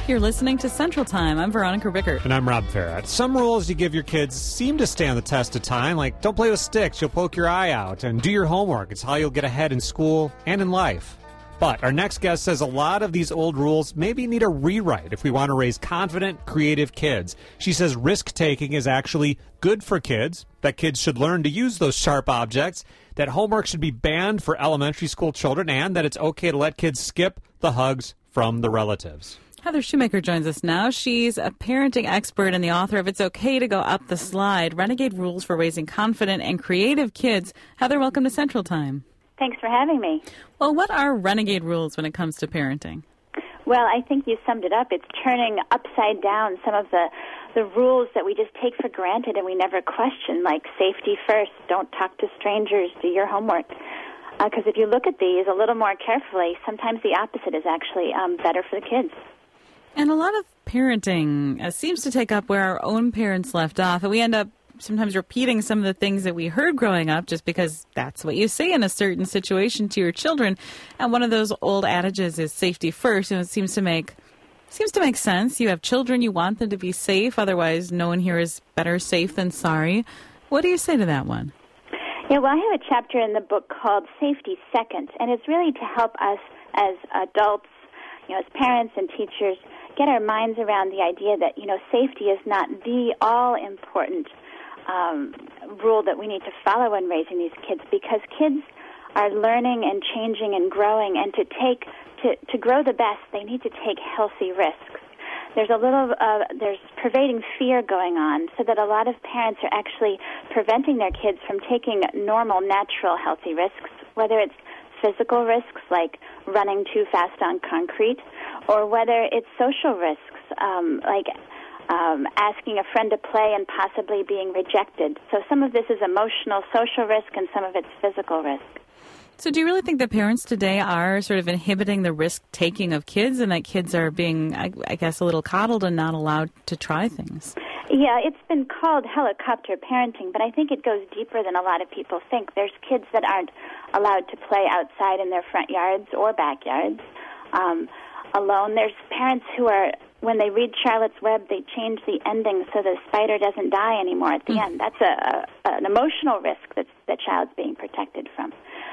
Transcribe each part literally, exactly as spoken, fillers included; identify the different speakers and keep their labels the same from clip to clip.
Speaker 1: You're listening to Central Time. I'm Veronica Rickert.
Speaker 2: And I'm Rob Farrett. Some rules you give your kids seem to stand the test of time, like don't play with sticks, you'll poke your eye out, and do your homework. It's how you'll get ahead in school and in life. But our next guest says a lot of these old rules maybe need a rewrite if we want to raise confident, creative kids. She says risk-taking is actually good for kids, that kids should learn to use those sharp objects, that homework should be banned for elementary school children, and that it's okay to let kids skip the hugs from the relatives.
Speaker 1: Heather Shoemaker joins us now. She's a parenting expert and the author of It's Okay to Go Up the Slide, Renegade Rules for Raising Confident and Creative Kids. Heather, welcome to Central Time.
Speaker 3: Thanks for having me.
Speaker 1: Well, what are renegade rules when it comes to parenting?
Speaker 3: Well, I think you summed it up. It's turning upside down some of the, the rules that we just take for granted and we never question, like safety first, don't talk to strangers, do your homework. Because uh, if you look at these a little more carefully, sometimes the opposite is actually um, better for the kids.
Speaker 1: And a lot of parenting uh, seems to take up where our own parents left off, and we end up sometimes repeating some of the things that we heard growing up just because that's what you say in a certain situation to your children. And one of those old adages is safety first, and it seems to make seems to make sense. You have children, you want them to be safe, otherwise no one here is better safe than sorry. What do you say to that one?
Speaker 3: Yeah, well, I have a chapter in the book called Safety Second, and it's really to help us as adults, you know, as parents and teachers, get our minds around the idea that, you know, safety is not the all-important um, rule that we need to follow when raising these kids, because kids are learning and changing and growing, and to take to, to grow the best, they need to take healthy risks. There's a little, uh, there's pervading fear going on, so that a lot of parents are actually preventing their kids from taking normal, natural, healthy risks, whether it's physical risks like running too fast on concrete, or whether it's social risks um, like um, asking a friend to play and possibly being rejected. So some of this is emotional, social risk, and some of it's physical risk.
Speaker 1: So do you really think that parents today are sort of inhibiting the risk-taking of kids, and that kids are being, I, I guess, a little coddled and not allowed to try things?
Speaker 3: Yeah, it's been called helicopter parenting, but I think it goes deeper than a lot of people think. There's kids that aren't allowed to play outside in their front yards or backyards um, alone. There's parents who are, when they read Charlotte's Web, they change the ending so the spider doesn't die anymore at the mm. end. That's a, a an emotional risk that the child's being protected from.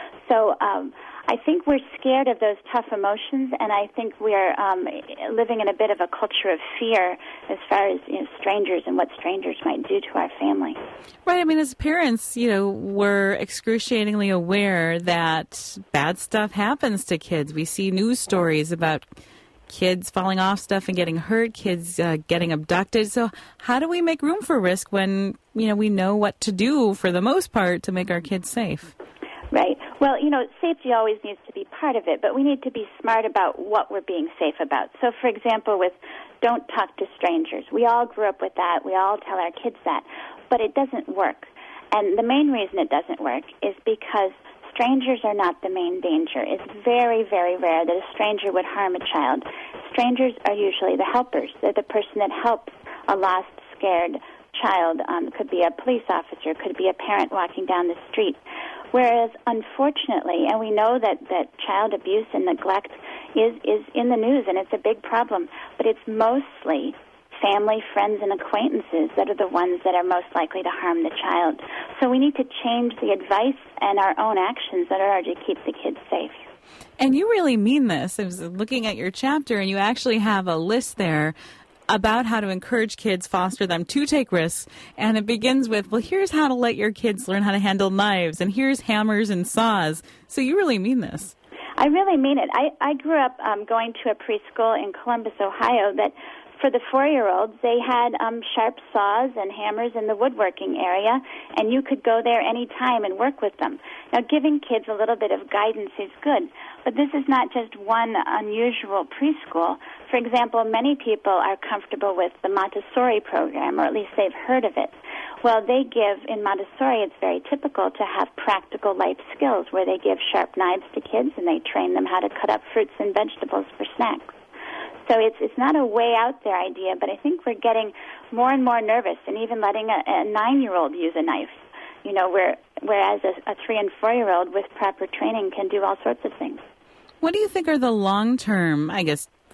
Speaker 3: So um, I think we're scared of those tough emotions, and I think we're um, living in a bit of a culture of fear as far as, you know, strangers and what strangers might do to our family.
Speaker 1: Right. I mean, as parents, you know, we're excruciatingly aware that bad stuff happens to kids. We see news stories about kids falling off stuff and getting hurt, kids uh, getting abducted. So how do we make room for risk when, you know, we know what to do for the most part to make our kids safe?
Speaker 3: Right. Well, you know, safety always needs to be part of it, but we need to be smart about what we're being safe about. So, for example, with don't talk to strangers. We all grew up with that. We all tell our kids that. But it doesn't work. And the main reason it doesn't work is because strangers are not the main danger. It's very, very rare that a stranger would harm a child. Strangers are usually the helpers. They're the person that helps a lost, scared child. Um, could be a police officer, could be a parent walking down the street. Whereas, unfortunately, and we know that, that child abuse and neglect is, is in the news, and it's a big problem, but it's mostly family, friends, and acquaintances that are the ones that are most likely to harm the child. So we need to change the advice and our own actions in order to keep the kids safe.
Speaker 1: And you really mean this. I was looking at your chapter, and you actually have a list there about how to encourage kids, foster them to take risks. And it begins with, well, here's how to let your kids learn how to handle knives, and here's hammers and saws. So you really mean this.
Speaker 3: I really mean it. I, I grew up um, going to a preschool in Columbus, Ohio, that for the four-year-olds, they had um, sharp saws and hammers in the woodworking area, and you could go there any time and work with them. Now, giving kids a little bit of guidance is good, but this is not just one unusual preschool. For example, many people are comfortable with the Montessori program, or at least they've heard of it. Well, they give, in Montessori, it's very typical to have practical life skills where they give sharp knives to kids and they train them how to cut up fruits and vegetables for snacks. So it's it's not a way out there idea, but I think we're getting more and more nervous and even letting a, a nine-year-old use a knife, you know, where, whereas a, a three- and four-year-old with proper training can do all sorts of things.
Speaker 1: What do you think are the long-term, I guess,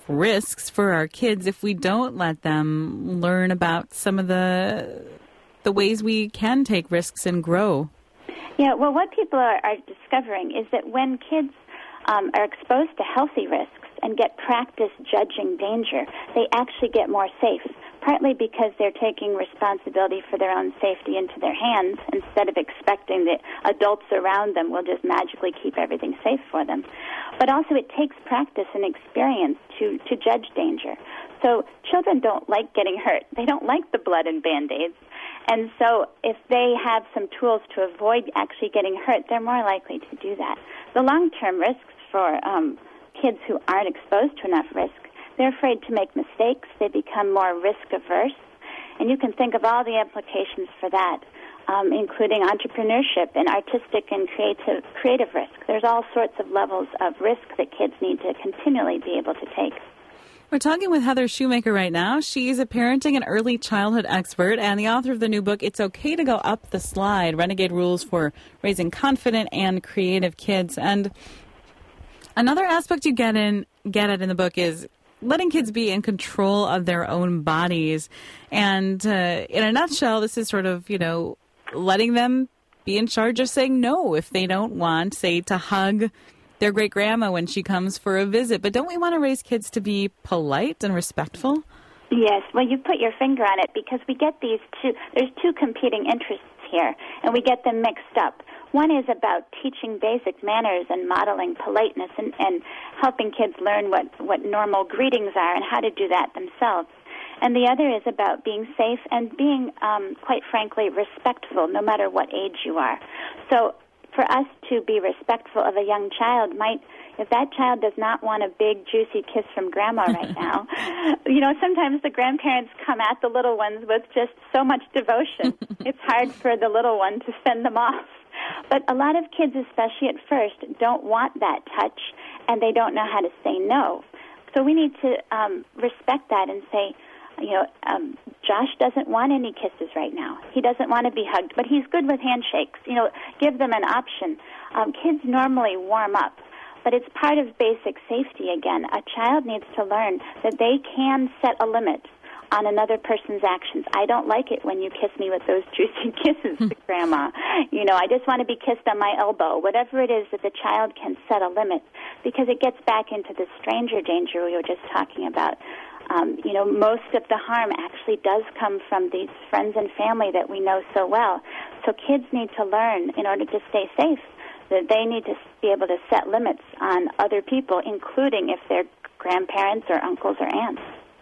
Speaker 1: risks for our kids if we don't let them learn about some of the the ways we can take risks and grow.
Speaker 3: Yeah, well, what people are, are discovering is that when kids um, are exposed to healthy risks and get practice judging danger, they actually get more safe, partly because they're taking responsibility for their own safety into their hands instead of expecting that adults around them will just magically keep everything safe for them. But also it takes practice and experience to, to judge danger. So children don't like getting hurt. They don't like the blood and Band-Aids. And so if they have some tools to avoid actually getting hurt, they're more likely to do that. The long-term risks for um, kids who aren't exposed to enough risk, they're afraid to make mistakes. They become more risk-averse. And you can think of all the implications for that, um, including entrepreneurship and artistic and creative, creative risk. There's all sorts of levels of risk that kids need to continually be able to take.
Speaker 1: We're talking with Heather Shoemaker right now. She's a parenting and early childhood expert and the author of the new book, It's Okay to Go Up the Slide, Renegade Rules for Raising Confident and Creative Kids. And another aspect you get in get at in the book is letting kids be in control of their own bodies. And uh, in a nutshell, this is sort of, you know, letting them be in charge of saying no if they don't want, say, to hug their great-grandma when she comes for a visit. But don't we want to raise kids to be polite and respectful?
Speaker 3: Yes, well, you put your finger on it because we get these two, there's two competing interests here, and we get them mixed up. One is about teaching basic manners and modeling politeness and, and helping kids learn what, what normal greetings are and how to do that themselves. And the other is about being safe and being, um, quite frankly, respectful no matter what age you are. So for us to be respectful of a young child might, if that child does not want a big, juicy kiss from grandma right now, you know, sometimes the grandparents come at the little ones with just so much devotion. It's hard for the little one to fend them off. But a lot of kids, especially at first, don't want that touch, and they don't know how to say no. So we need to um, respect that and say, you know, um, Josh doesn't want any kisses right now. He doesn't want to be hugged, but he's good with handshakes. You know, give them an option. Um, kids normally warm up, but it's part of basic safety again. A child needs to learn that they can set a limit on another person's actions. I don't like it when you kiss me with those juicy kisses, Grandma. You know, I just want to be kissed on my elbow. Whatever it is that the child can set a limit, because it gets back into the stranger danger we were just talking about. Um, you know, most of the harm actually does come from these friends and family that we know so well. So kids need to learn, in order to stay safe, that they need to be able to set limits on other people, including if they're grandparents or uncles or aunts.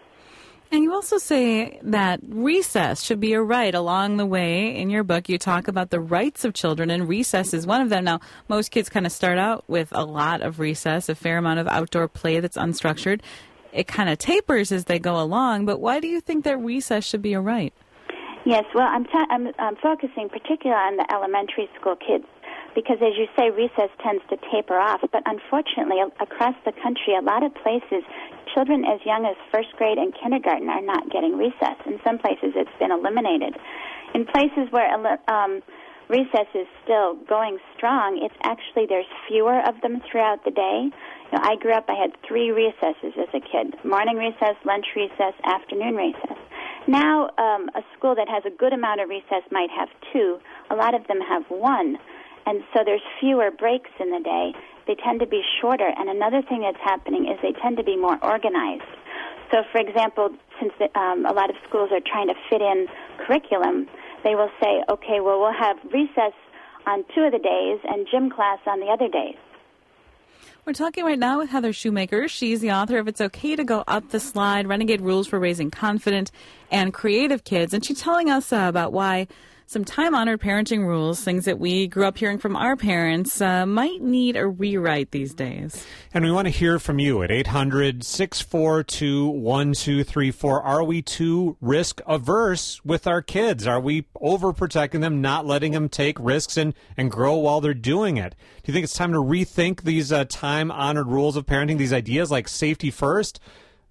Speaker 1: And you also say that recess should be a right along the way. In your book, you talk about the rights of children, and recess is one of them. Now, most kids kind of start out with a lot of recess, a fair amount of outdoor play that's unstructured. It kind of tapers as they go along, but why do you think that recess should be a right?
Speaker 3: Yes, well, I'm, ta- I'm, I'm focusing particularly on the elementary school kids because, as you say, recess tends to taper off. But unfortunately, across the country, a lot of places, children as young as first grade and kindergarten are not getting recess. In some places, it's been eliminated. In places where um, recess is still going strong, it's actually there's fewer of them throughout the day. You know, I grew up, I had three recesses as a kid, morning recess, lunch recess, afternoon recess. Now, um, a school that has a good amount of recess might have two. A lot of them have one. And so there's fewer breaks in the day. They tend to be shorter. And another thing that's happening is they tend to be more organized. So, for example, since the, um, a lot of schools are trying to fit in curriculum, they will say, okay, well, we'll have recess on two of the days and gym class on the other days.
Speaker 1: We're talking right now with Heather Shoemaker. She's the author of It's Okay to Go Up the Slide, Renegade Rules for Raising Confident and Creative Kids. And she's telling us uh, about why some time-honored parenting rules, things that we grew up hearing from our parents, uh, might need a rewrite these days.
Speaker 2: And we want to hear from you at eight hundred, six four two, one two three four. Are we too risk-averse with our kids? Are we overprotecting them, not letting them take risks and, and grow while they're doing it? Do you think it's time to rethink these uh, time-honored rules of parenting, these ideas like safety first?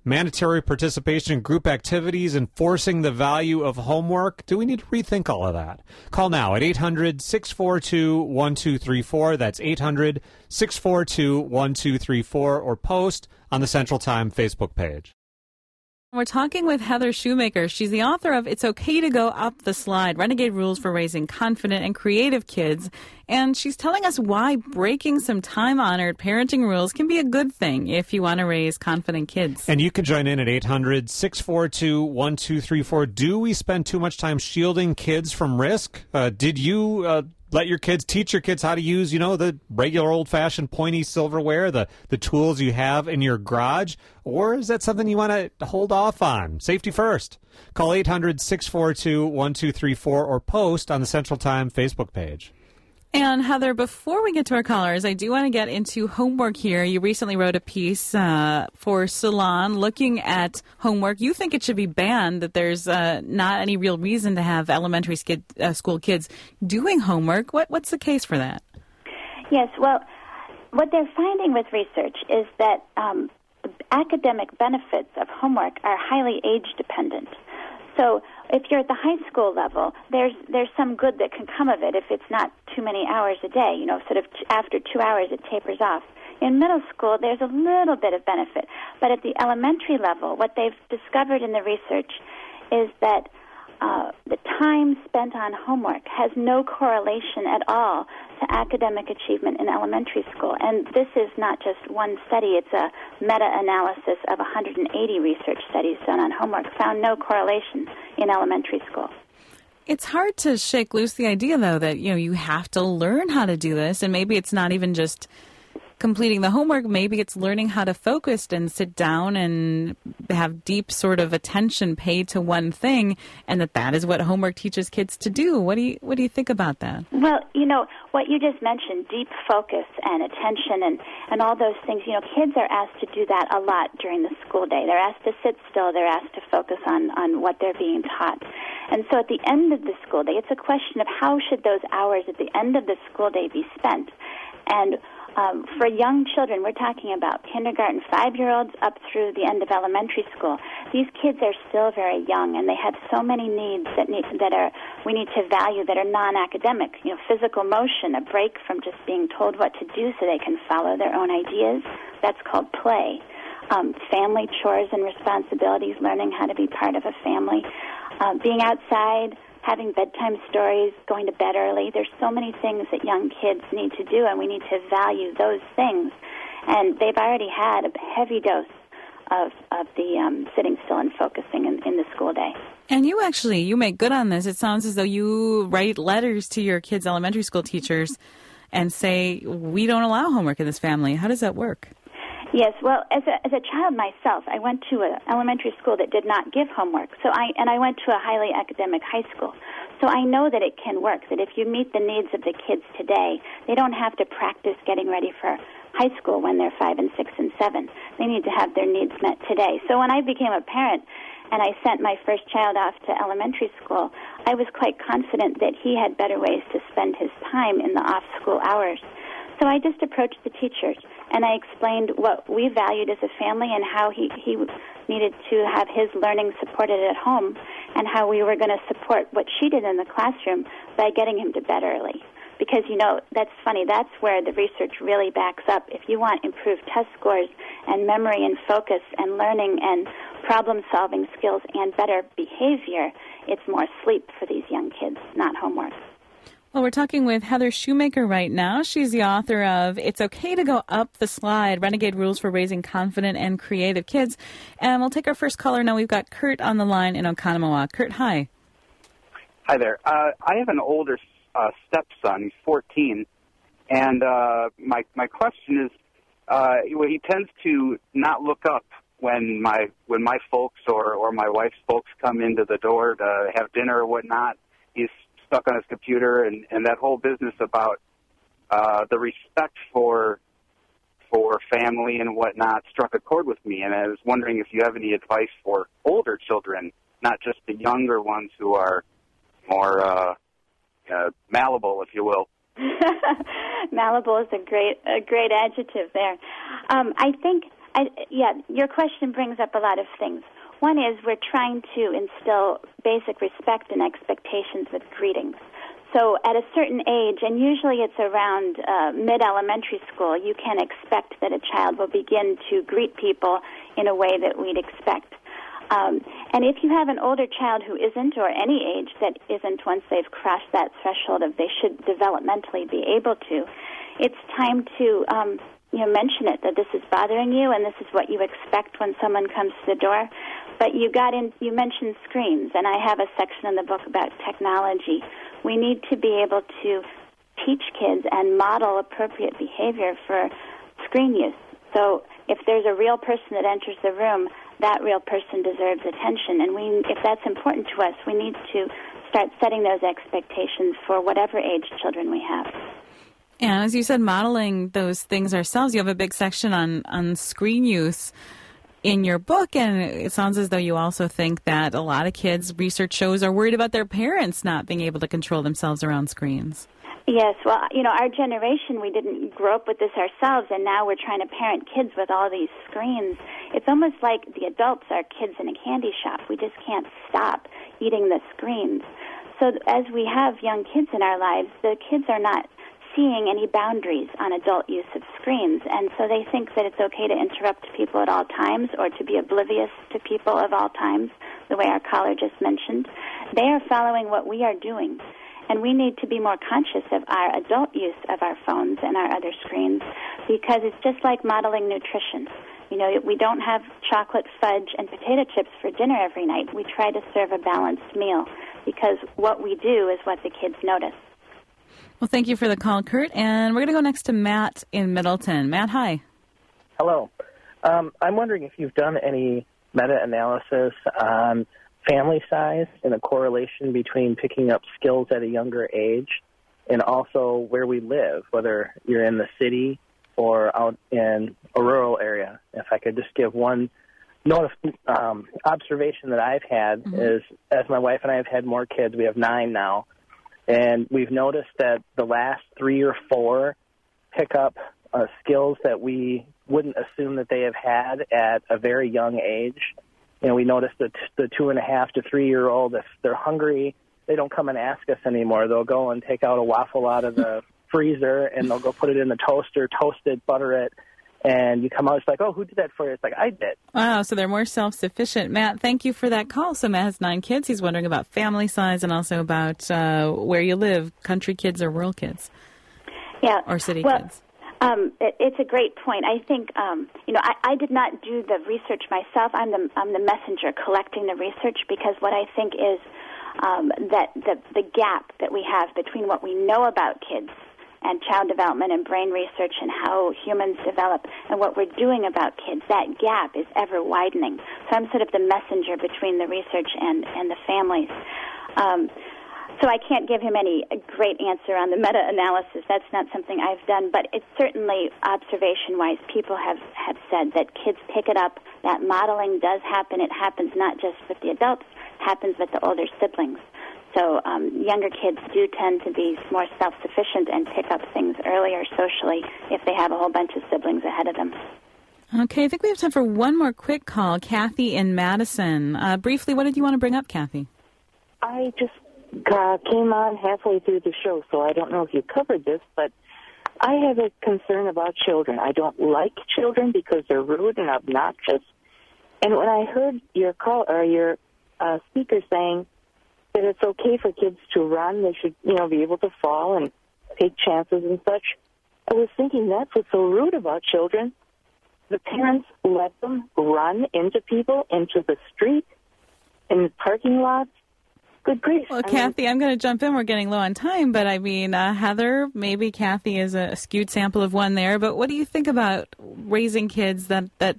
Speaker 2: mandatory participation in group activities, enforcing the value of homework. Do we need to rethink all of that? Call now at eight hundred, six four two, one two three four. That's eight hundred, six four two, one two three four, or post on the Central Time Facebook page.
Speaker 1: We're talking with Heather Shoemaker. She's the author of It's Okay to Go Up the Slide, Renegade Rules for Raising Confident and Creative Kids. And she's telling us why breaking some time-honored parenting rules can be a good thing if you want to raise confident kids.
Speaker 2: And you can join in at eight hundred, six four two, one two three four. Do we spend too much time shielding kids from risk? Uh, did you... Uh, Let your kids, teach your kids how to use, you know, the regular old-fashioned pointy silverware, the, the tools you have in your garage? Or is that something you want to hold off on? Safety first. Call eight hundred, six four two, one two three four or post on the Central Time Facebook page.
Speaker 1: And Heather, before we get to our callers, I do want to get into homework here. You recently wrote a piece uh, for Salon looking at homework. You think it should be banned, that there's uh, not any real reason to have elementary skid, uh, school kids doing homework. What, what's the case for that?
Speaker 3: Yes, well, what they're finding with research is that um, academic benefits of homework are highly age-dependent. So if you're at the high school level, there's there's some good that can come of it if it's not too many hours a day. You know, sort of t- after two hours it tapers off. In middle school, there's a little bit of benefit. But at the elementary level, what they've discovered in the research is that uh, the time spent on homework has no correlation at all to academic achievement in elementary school. And this is not just one study. It's a meta-analysis of one hundred eighty research studies done on homework, found no correlation in elementary school.
Speaker 1: It's hard to shake loose the idea, though, that, you know, you have to learn how to do this, and maybe it's not even just completing the homework. Maybe it's learning how to focus and sit down and have deep sort of attention paid to one thing, and that that is what homework teaches kids to do. What do you what do you think about that?
Speaker 3: Well, you know, what you just mentioned, deep focus and attention and, and all those things, you know, kids are asked to do that a lot during the school day. They're asked to sit still. They're asked to focus on, on what they're being taught. And so at the end of the school day, it's a question of how should those hours at the end of the school day be spent. And Um, for young children, we're talking about kindergarten, five-year-olds up through the end of elementary school. These kids are still very young, and they have so many needs that need, that are we need to value that are non-academic. You know, physical motion, a break from just being told what to do so they can follow their own ideas. That's called play. Um, family chores and responsibilities, learning how to be part of a family, uh, being outside, having bedtime stories, going to bed early. There's so many things that young kids need to do, and we need to value those things. And they've already had a heavy dose of, of the um, sitting still and focusing in, in the school day.
Speaker 1: And you actually, you make good on this. It sounds as though you write letters to your kids' elementary school teachers and say, we don't allow homework in this family. How does that work?
Speaker 3: Yes, well, as a as a child myself, I went to an elementary school that did not give homework. So I and I went to a highly academic high school. So I know that it can work, that if you meet the needs of the kids today, they don't have to practice getting ready for high school when they're five and six and seven. They need to have their needs met today. So when I became a parent and I sent my first child off to elementary school, I was quite confident that he had better ways to spend his time in the off-school hours. So I just approached the teachers, and I explained what we valued as a family and how he, he needed to have his learning supported at home and how we were going to support what she did in the classroom by getting him to bed early. Because, you know, that's funny. That's where the research really backs up. If you want improved test scores and memory and focus and learning and problem-solving skills and better behavior, it's more sleep for these young kids, not homework.
Speaker 1: Well, we're talking with Heather Shoemaker right now. She's the author of It's Okay to Go Up the Slide, Renegade Rules for Raising Confident and Creative Kids. And we'll take our first caller now. We've got Kurt on the line in Oconomowoc. Kurt, hi.
Speaker 4: Hi there. Uh, I have an older uh, stepson. He's fourteen. And uh, my my question is, uh, well, he tends to not look up when my when my folks or, or my wife's folks come into the door to have dinner or whatnot. He's stuck on his computer, and, and that whole business about uh, the respect for for family and whatnot struck a chord with me. And I was wondering if you have any advice for older children, not just the younger ones who are more uh, uh, malleable, if you will.
Speaker 3: Malleable is a great a great adjective there. Um, I think I, yeah, your question brings up a lot of things. One is we're trying to instill basic respect and expectations with greetings. So at a certain age, and usually it's around uh, mid-elementary school, you can expect that a child will begin to greet people in a way that we'd expect. Um, and if you have an older child who isn't, or any age that isn't, once they've crossed that threshold of they should developmentally be able to, it's time to um, you know, mention it, that this is bothering you and this is what you expect when someone comes to the door. But you got in, you mentioned screens, and I have a section in the book about technology. We need to be able to teach kids and model appropriate behavior for screen use. So if there's a real person that enters the room, that real person deserves attention. And we, if that's important to us, we need to start setting those expectations for whatever age children we have.
Speaker 1: And as you said, modeling those things ourselves, you have a big section on, on screen use in your book, and it sounds as though you also think that a lot of kids, research shows, are worried about their parents not being able to control themselves around screens.
Speaker 3: Yes, well, you know, our generation, we didn't grow up with this ourselves, and now we're trying to parent kids with all these screens. It's almost like the adults are kids in a candy shop. We just can't stop eating the screens. So as we have young kids in our lives, the kids are not seeing any boundaries on adult use of screens, and so they think that it's okay to interrupt people at all times or to be oblivious to people of all times, the way our caller just mentioned. They are following what we are doing, and we need to be more conscious of our adult use of our phones and our other screens, because it's just like modeling nutrition. You know, we don't have chocolate, fudge, and potato chips for dinner every night. We try to serve a balanced meal, because what we do is what the kids notice.
Speaker 1: Well, thank you for the call, Kurt. And we're going to go next to Matt in Middleton. Matt, hi.
Speaker 5: Hello. Um, I'm wondering if you've done any meta-analysis on family size and a correlation between picking up skills at a younger age, and also where we live, whether you're in the city or out in a rural area. If I could just give one notice, um, observation that I've had mm-hmm. is, as my wife and I have had more kids, we have nine now, and we've noticed that the last three or four pick up uh, skills that we wouldn't assume that they have had at a very young age. You know, we noticed that the two and a half to three-year-old, if they're hungry, they don't come and ask us anymore. They'll go and take out a waffle out of the freezer, and they'll go put it in the toaster, toast it, butter it, and you come out, it's like, oh, who did that for you? It's like, I did.
Speaker 1: Wow, so they're more self-sufficient. Matt, thank you for that call. So Matt has nine kids. He's wondering about family size and also about uh, where you live, country kids or rural kids.
Speaker 3: Yeah.
Speaker 1: Or city
Speaker 3: well,
Speaker 1: kids.
Speaker 3: Um, it, it's a great point. I think, um, you know, I, I did not do the research myself. I'm the, I'm the messenger collecting the research, because what I think is um, that the, the gap that we have between what we know about kids and child development and brain research and how humans develop and what we're doing about kids, that gap is ever widening. So I'm sort of the messenger between the research and, and the families. Um, so I can't give him any great answer on the meta-analysis. That's not something I've done, but it's certainly observation-wise. People have, have said that kids pick it up, that modeling does happen. It happens not just with the adults, it happens with the older siblings. So um, younger kids do tend to be more self-sufficient and pick up things earlier socially if they have a whole bunch of siblings ahead of them.
Speaker 1: Okay, I think we have time for one more quick call. Kathy in Madison. Uh, briefly, what did you want to bring up, Kathy?
Speaker 6: I just uh, came on halfway through the show, so I don't know if you covered this, but I have a concern about children. I don't like children because they're rude and obnoxious. And when I heard your call or your uh, speaker saying that it's okay for kids to run, they should, you know, be able to fall and take chances and such, I was thinking that's what's so rude about children. The parents let them run into people, into the street, in parking lots. Good grief.
Speaker 1: Well,
Speaker 6: I
Speaker 1: Kathy,
Speaker 6: mean,
Speaker 1: I'm going to jump in. We're getting low on time, but I mean, uh, Heather, maybe Kathy is a skewed sample of one there, but what do you think about raising kids that, that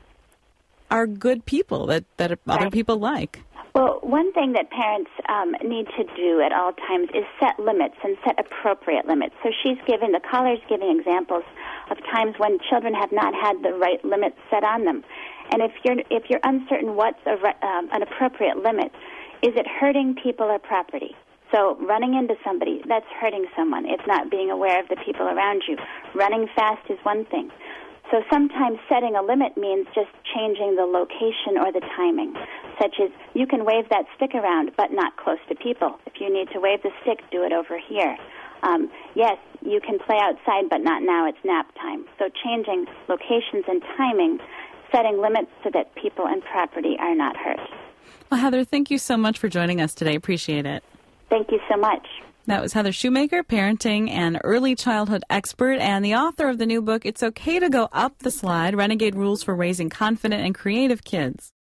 Speaker 1: are good people, that, that other people like?
Speaker 3: Well, one thing that parents um, need to do at all times is set limits and set appropriate limits. So she's giving, the caller's giving examples of times when children have not had the right limits set on them. And if you're if you're uncertain what's a, um, an appropriate limit, is it hurting people or property? So running into somebody, that's hurting someone. It's not being aware of the people around you. Running fast is one thing. So sometimes setting a limit means just changing the location or the timing, such as you can wave that stick around, but not close to people. If you need to wave the stick, do it over here. Um, yes, you can play outside, but not now. It's nap time. So changing locations and timing, setting limits so that people and property are not hurt.
Speaker 1: Well, Heather, thank you so much for joining us today. Appreciate it.
Speaker 3: Thank you so much.
Speaker 1: That was Heather Shoemaker, parenting and early childhood expert, and the author of the new book, It's Okay to Go Up the Slide, Renegade Rules for Raising Confident and Creative Kids.